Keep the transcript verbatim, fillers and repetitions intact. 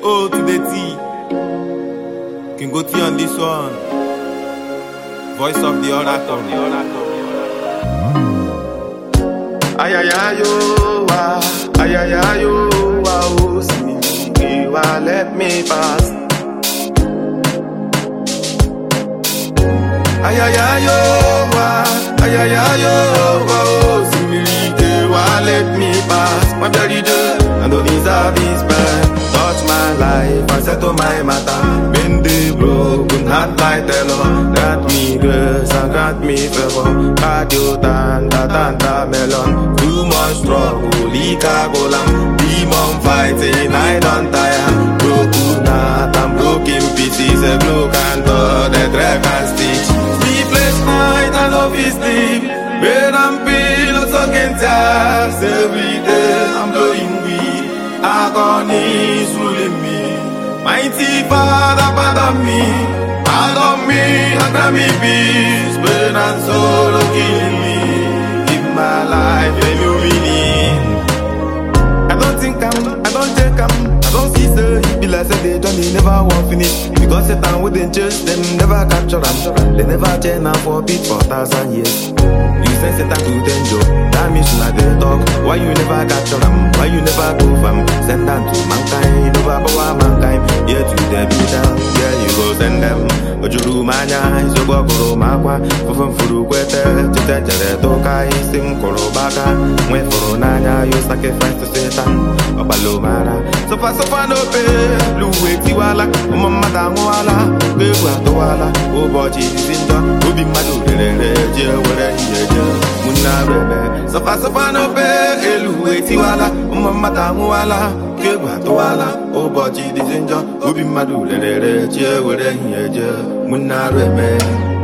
O to the T. Can go T on this one. Voice of the oracle. Ayayayo, ah, ayayayo, ah, oh, see, you ah, let me pass. Ayayayo, ah, ayayayo, ah, oh, see, you ah, let me pass. My bloody day, I don't deserve this bad. Touch my life, I settle my matter. Been the broken heart like Taylor. Grant me grace and grant me favor. Cardio tanda tanda melon. Too much struggle, lika golam. Demon fighting, I don't tire. Broken heart and broken pieces. A broken door, the drag and stitch. Sleepless night, I love his sleep. Bed and pillows against us. Every day I'm blowing weed. Agony is ruling me. Mighty Father, pardon me. Pardon me, and grant me peace. Pain and sorrow killing me. Give my life a new meaning. I don't think I'm, I don't take I'm, I don't see so. It be like say they journey never won't finish. Because Satan wouldn't chase them, never capture them. They never chain and forbid for thousand years. You send Satan to danger, that means not they talk. Why you never capture them? Why you never go from? Send them to mankind, overpower mankind. Yeah, to them be down, yeah, you go send them. Ojuru manya, isogo koro makwa. Fufun furu kwete, chite jere toka. Isim koro baka, mwe furu nanya. You sacrifice to Satan, obalo mara. Sofa sofa no pay, luwe tiwala. Umama dangwala, bewa toala. Obochi disinta, ubi madu lelele. Je were hiye je, muna bebe. Sofa sofa no pay, luwe tiwala. Umama dangwala, bewa toala. Obochi disinta, ubi madu lelele. Je were hiye je, muna bebe.